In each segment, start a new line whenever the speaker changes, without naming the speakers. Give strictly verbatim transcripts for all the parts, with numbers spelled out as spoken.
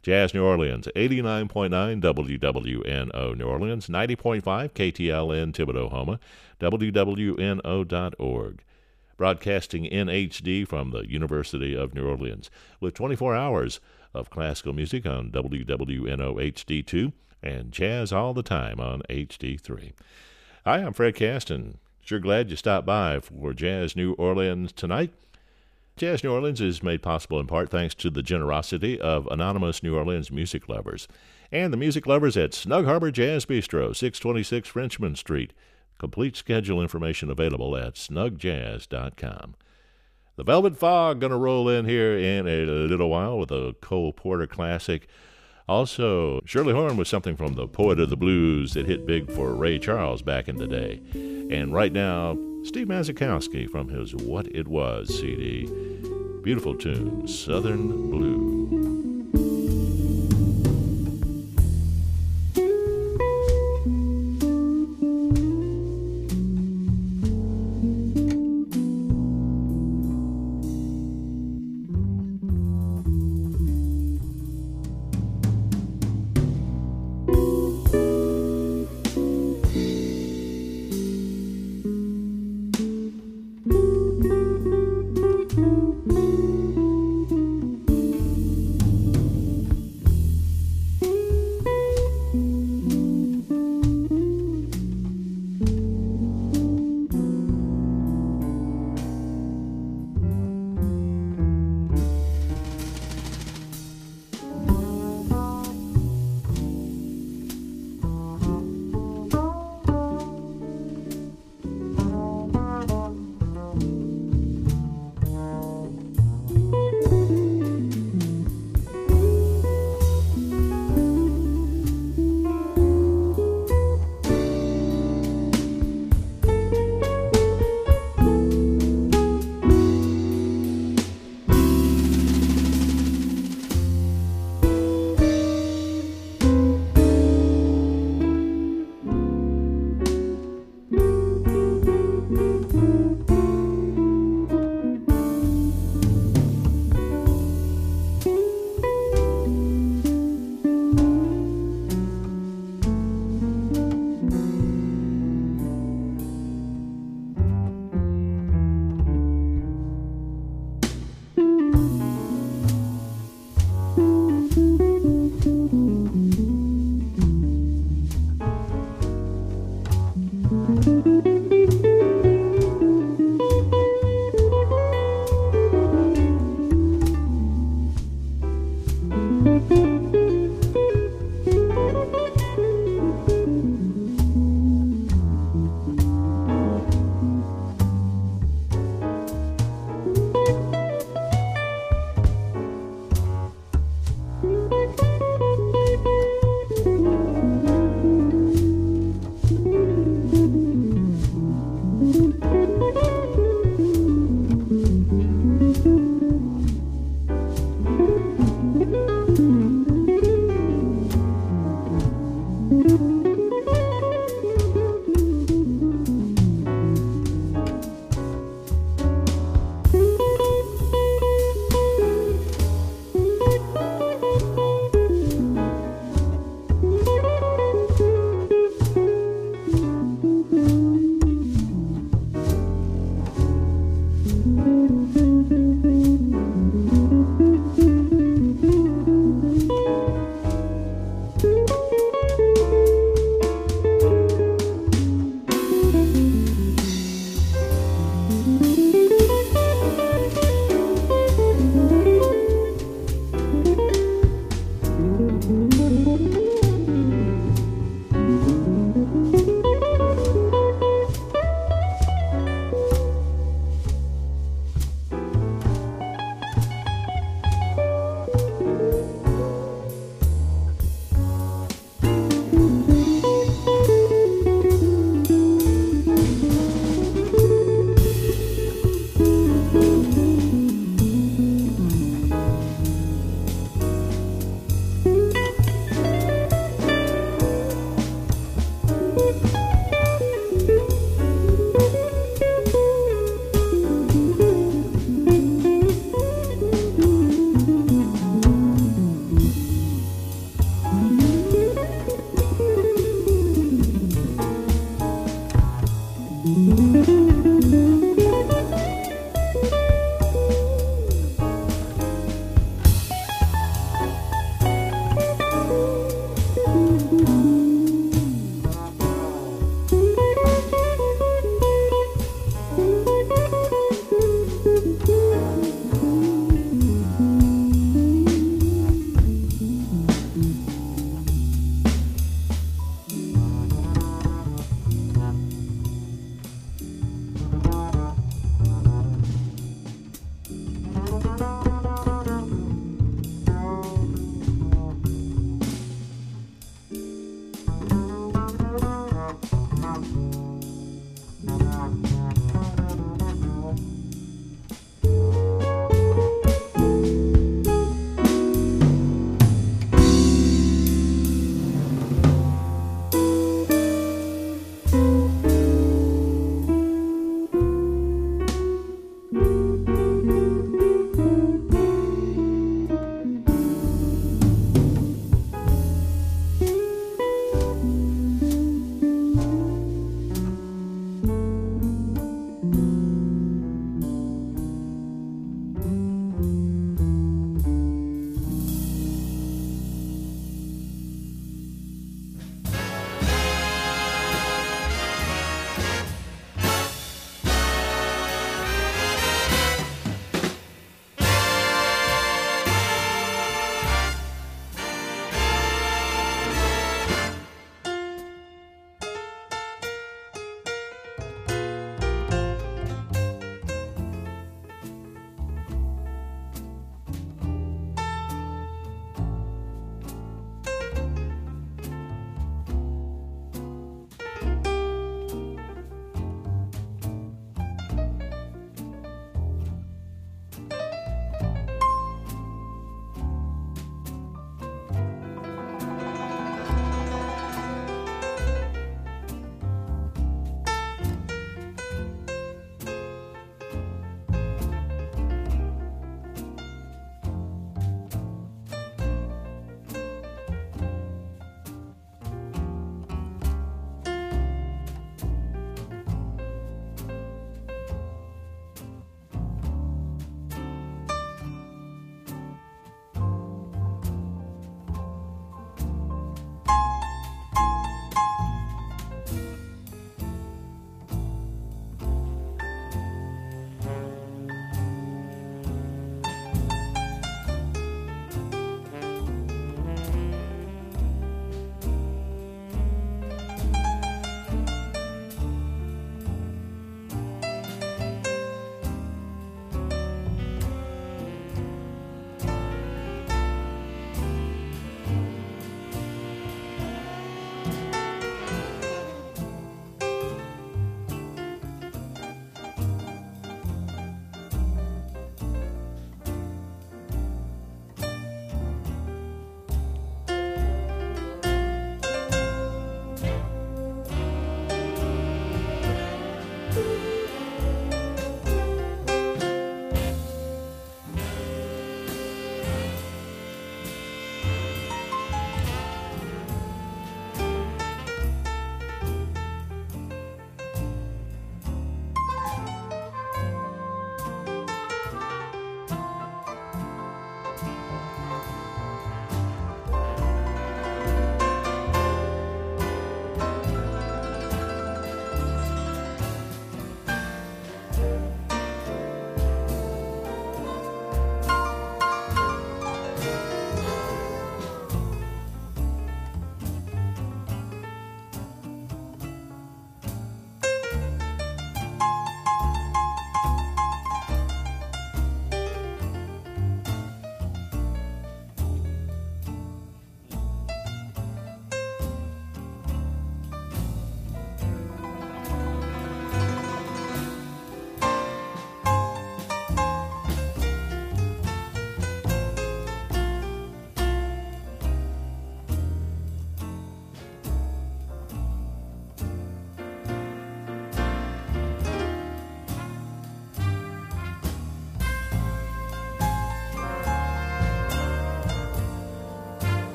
Jazz New Orleans, eighty-nine point nine W W N O New Orleans, ninety point five K T L N Thibodaux-Houma, W W N O dot org. Broadcasting in H D from the University of New Orleans, with twenty-four hours of classical music on W W N O H D two and jazz all the time on H D three. Hi, I'm Fred Caston. Sure glad you stopped by for Jazz New Orleans tonight. Jazz New Orleans is made possible in part thanks to the generosity of anonymous New Orleans music lovers and the music lovers at Snug Harbor Jazz Bistro, six twenty-six Frenchman Street. Complete schedule information available at snug jazz dot com. The Velvet Fog going to roll in here in a little while with a Cole Porter classic. Also, Shirley Horn with something from the Poet of the Blues that hit big for Ray Charles back in the day. And right now, Steve Mazikowski from his What It Was C D. Beautiful tune, Southern Blue.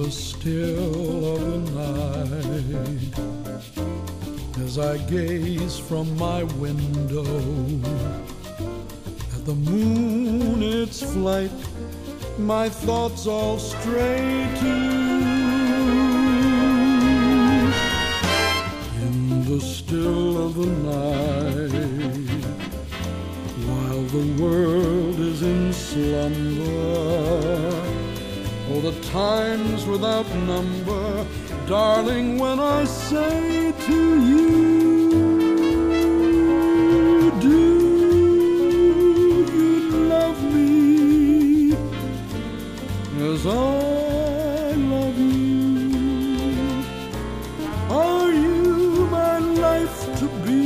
the still of the night, as I gaze from my window at the moon, its flight, my thoughts all stray to in the still of the night, while the world is in slumber. Oh, the times without number, darling, when I say to you, do you love me as I love you? Are you my life to be,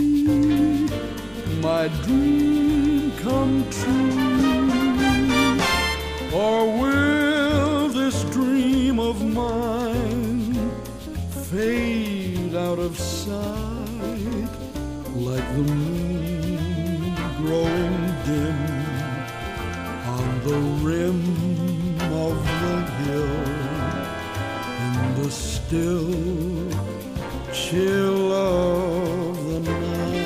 my dream come true? Or will this dream of mine fade out of sight like the moon growing dim on the rim of the hill in the still chill of the night?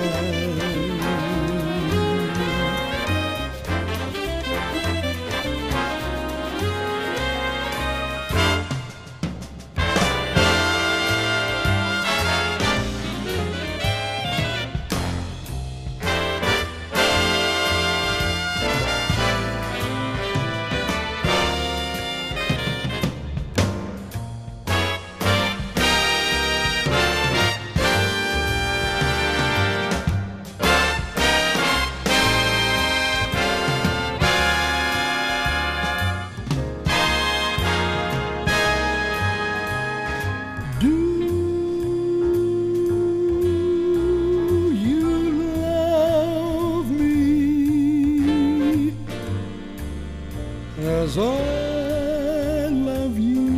As I love you,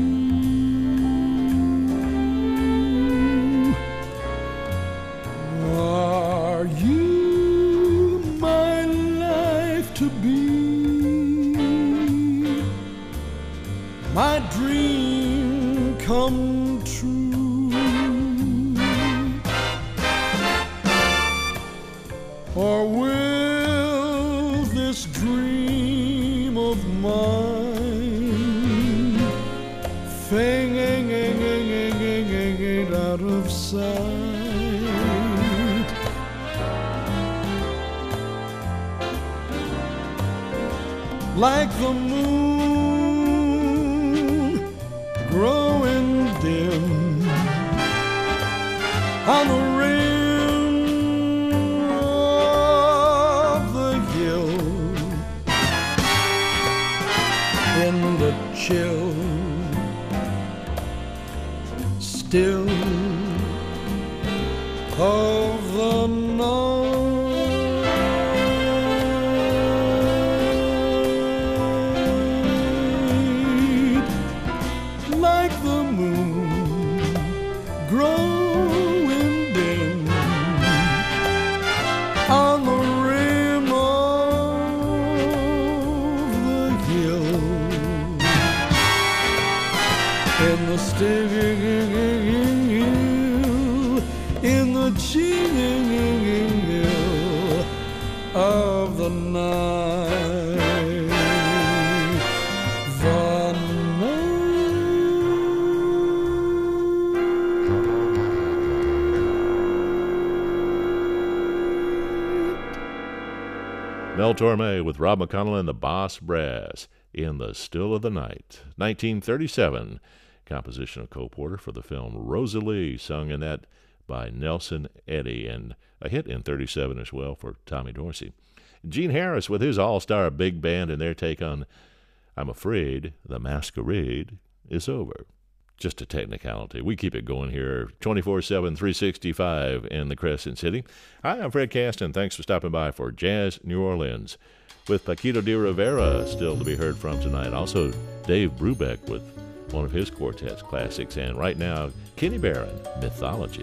are you my life to be, my dream come true? Or will this dream of mine fade out of sight like the moon growing dim on the rim of the hill in the chill still of the night, like the moon growing dim on the rim of the hill in the still in the chill of the night, the
night. Mel Torme with Rob McConnell and the Boss Brass in the Still of the Night. nineteen thirty-seven composition of Cole Porter for the film Rosalie, sung in that by Nelson Eddy, and a hit in thirty-seven as well for Tommy Dorsey. Gene Harris with his all-star big band and their take on I'm Afraid the Masquerade is Over. Just a technicality. We keep it going here twenty-four seven, three sixty-five in the Crescent City. Hi, I'm Fred Caston. Thanks for stopping by for Jazz New Orleans with Paquito de Rivera still to be heard from tonight. Also, Dave Brubeck with one of his quartet's classics. And right now, Kenny Barron, Mythology.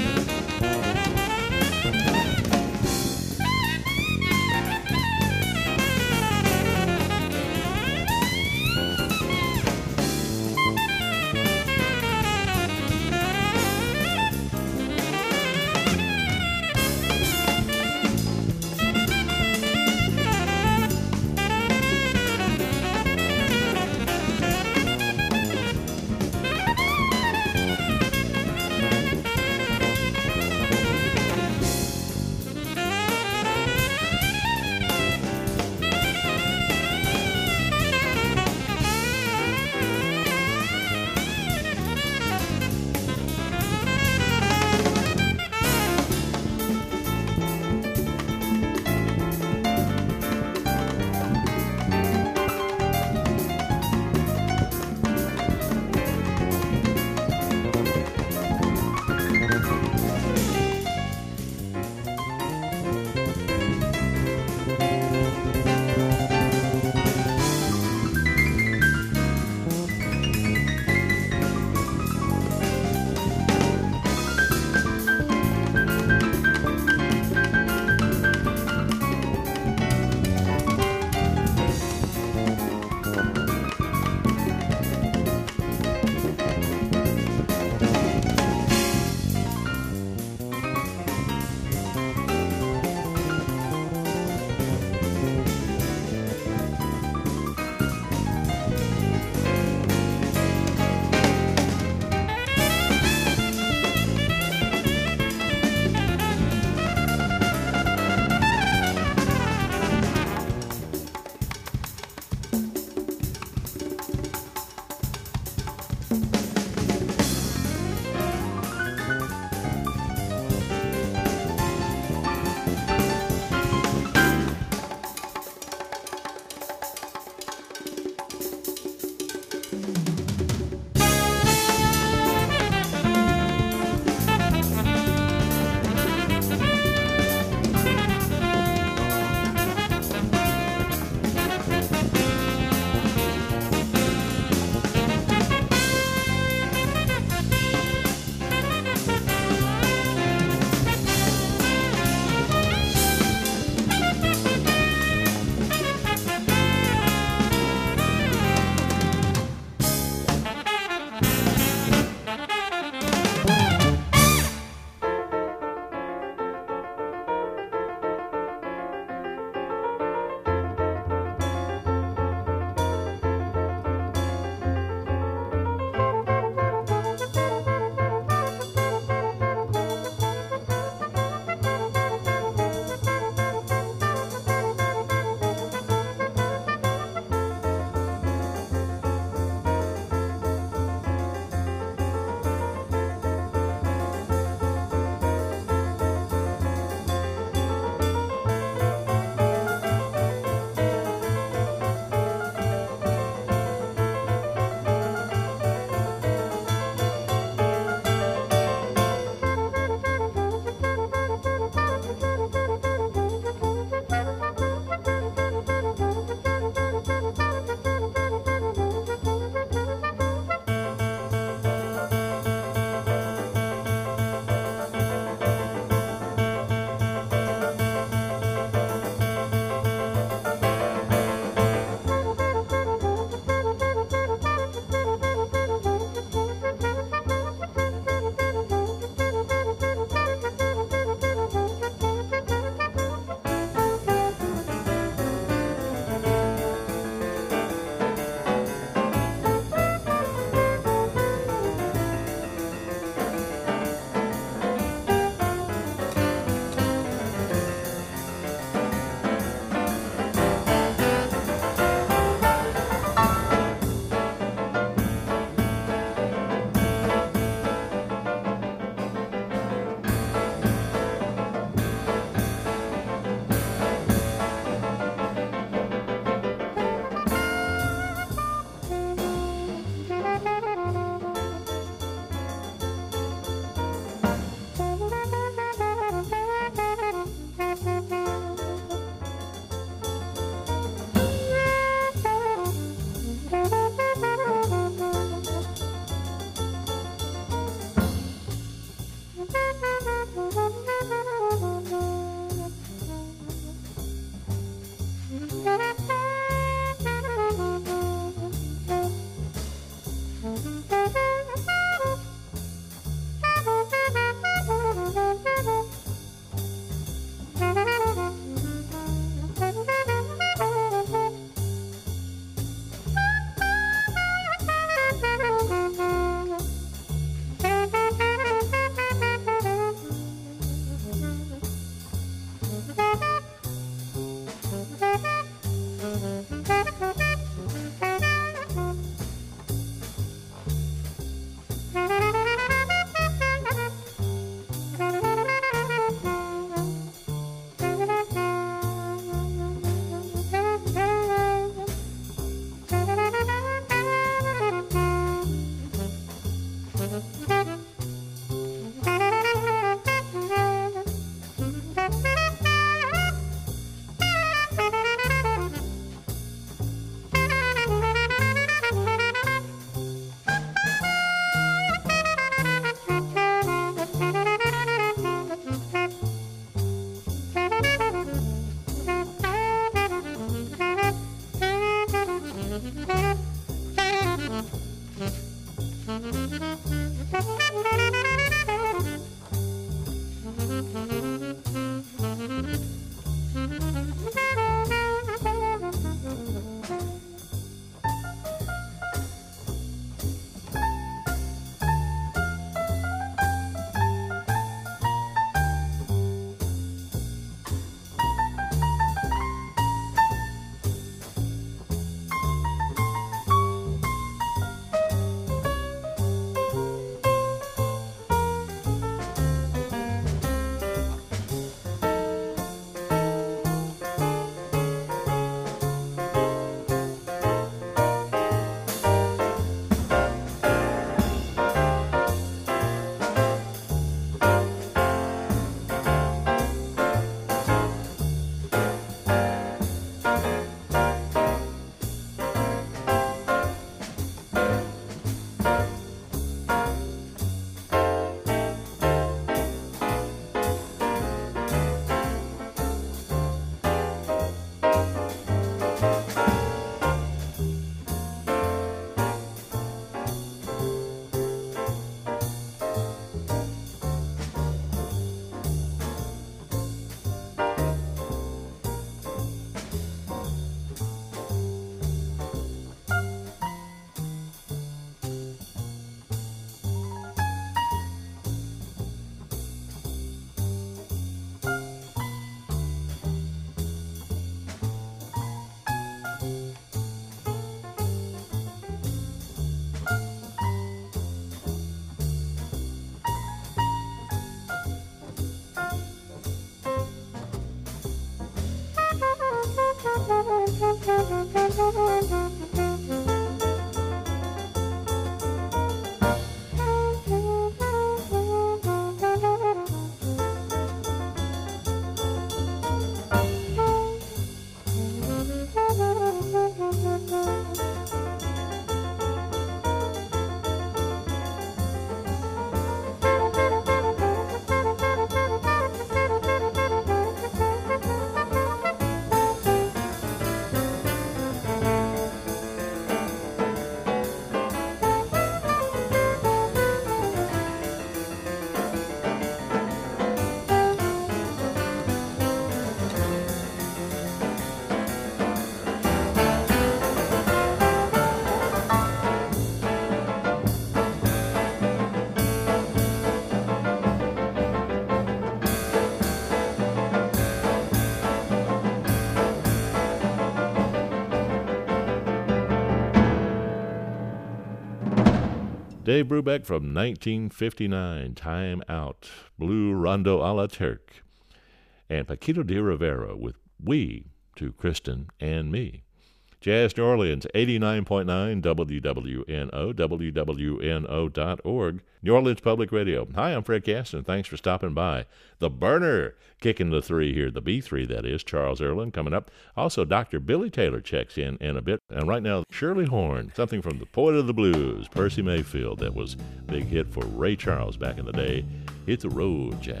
Dave Brubeck from nineteen fifty-nine, Time Out, Blue Rondo a la Turk, and Paquito de Rivera with We to Kristen and Me. Jazz New Orleans, eighty-nine point nine W W N O, W W N O dot org, New Orleans Public Radio. Hi, I'm Fred Caston. Thanks for stopping by. The Burner kicking the three here, the B three, that is. Charles Earland coming up. Also, Doctor Billy Taylor checks in in a bit. And right now, Shirley Horn, something from the Poet of the Blues, Percy Mayfield, that was a big hit for Ray Charles back in the day. Hit the road, Jack.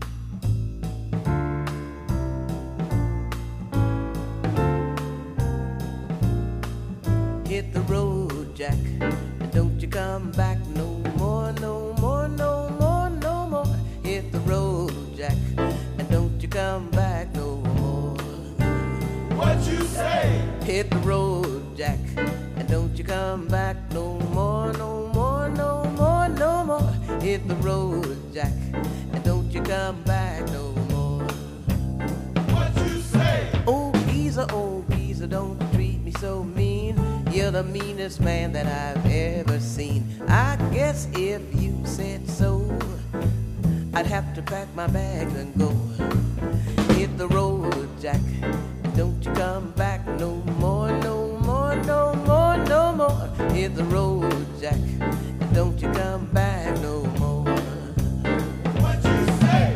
Hit the road, Jack, and don't you come back no more, no more, no more, no more. Hit the road, Jack, and don't you come back no more.
What you say?
Hit the road, Jack, and don't you come back no more, no more, no more, no more. Hit the road, Jack, and don't you come back no more.
What you say?
Oh, geezer, oh, geezer, don't you treat me so mean. You're the meanest man that I've ever seen. I guess if you said so, I'd have to pack my bags and go. Hit the road, Jack, and don't you come back no more, no more, no more, no more. Hit the road, Jack, and don't you come back no more.
What you say?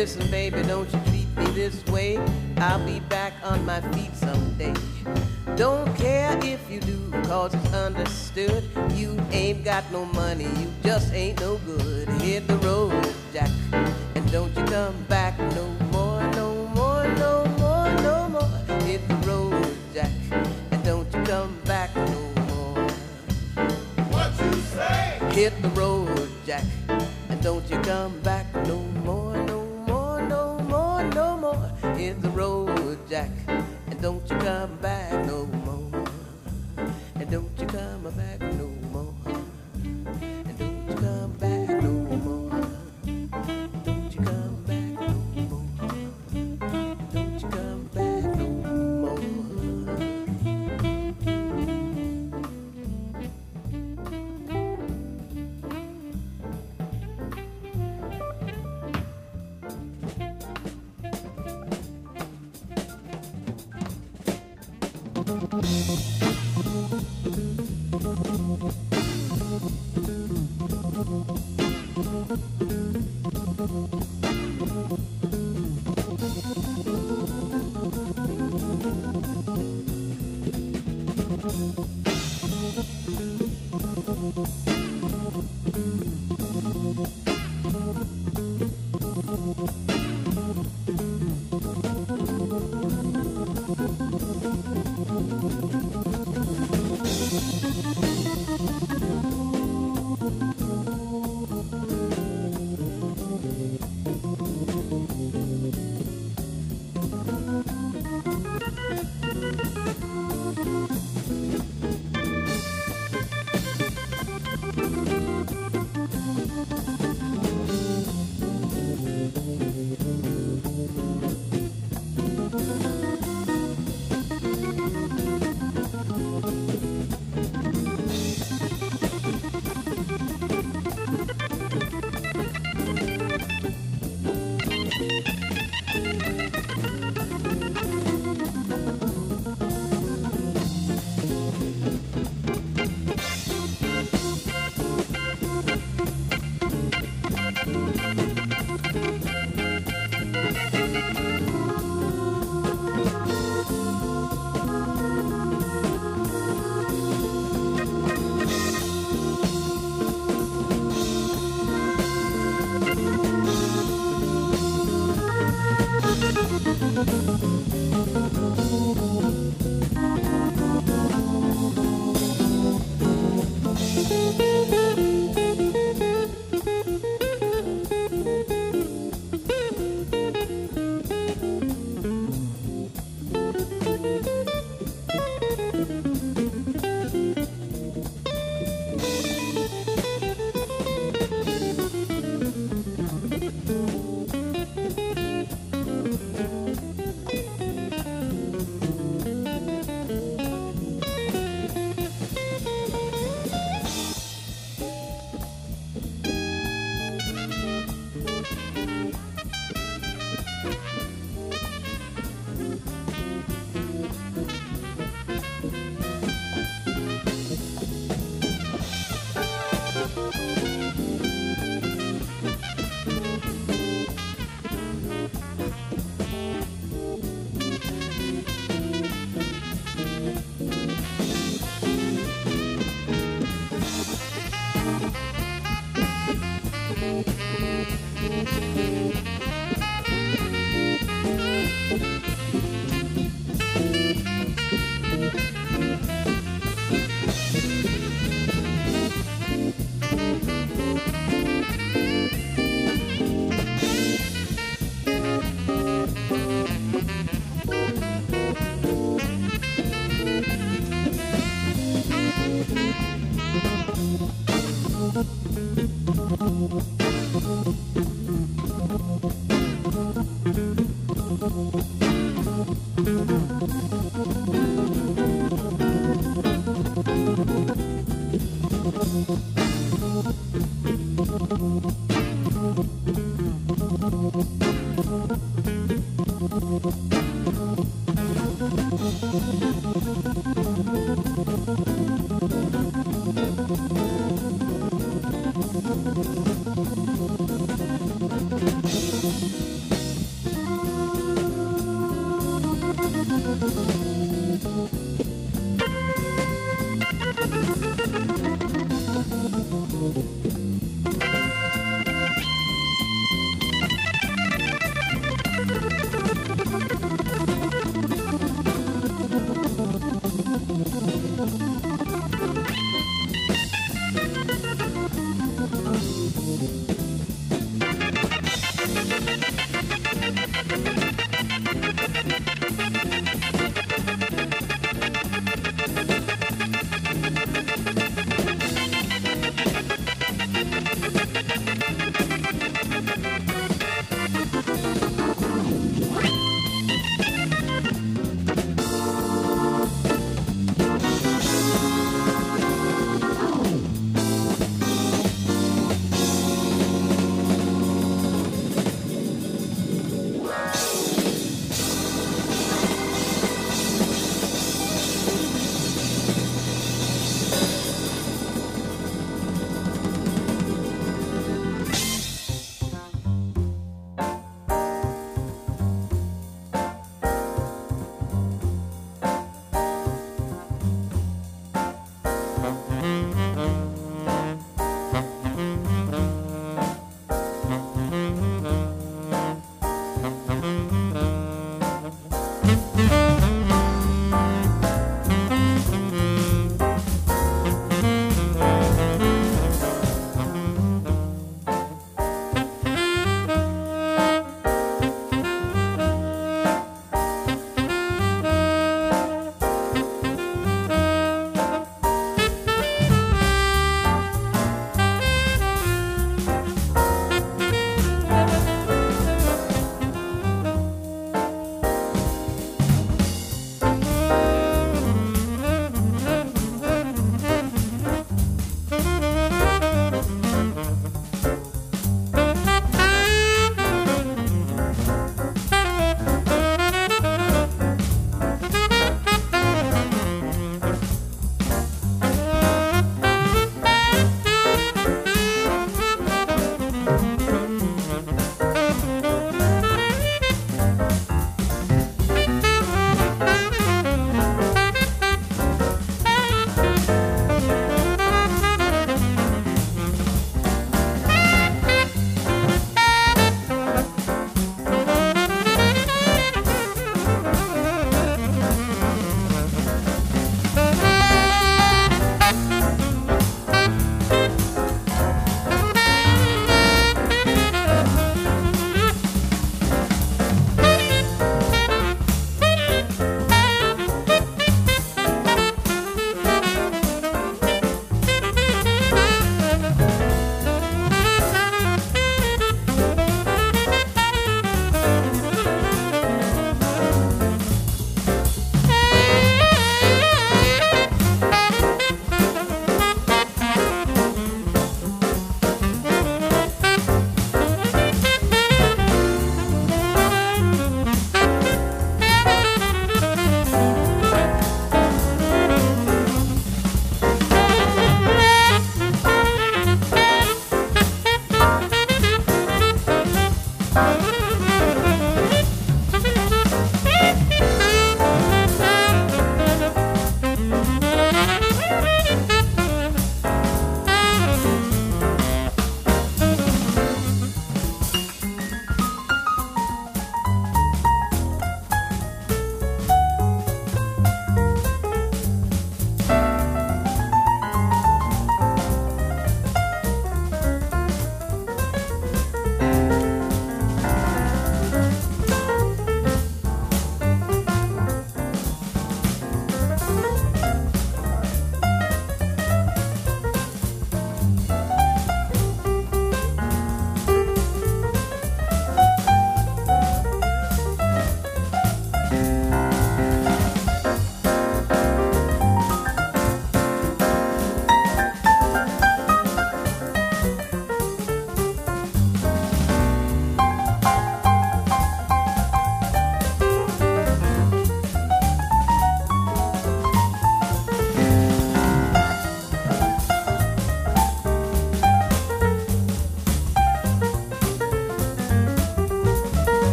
Listen, baby, don't you treat me this way. I'll be back on my feet someday. Don't care if you do, cause it's understood. You ain't got no money, you just ain't no good. Hit the road, Jack, and don't you come back no more, no more, no more, no more. Hit the road, Jack, and don't you come back no more.
What you say?
Hit the road, Jack, and don't you come back no more, no more, no more, no more. Hit the road, Jack, and don't you come back no more. And don't you come back no more. And don't you come back no more. Don't you come back no more. Don't you come back no more.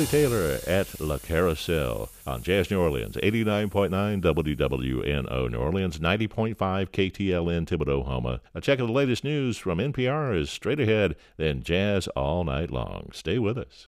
Billy Taylor at La Carousel on Jazz New Orleans, eighty-nine point nine W W N O New Orleans, ninety point five K T L N Thibodaux, Houma. A check of the latest news from N P R is straight ahead, then Jazz all night long. Stay with us.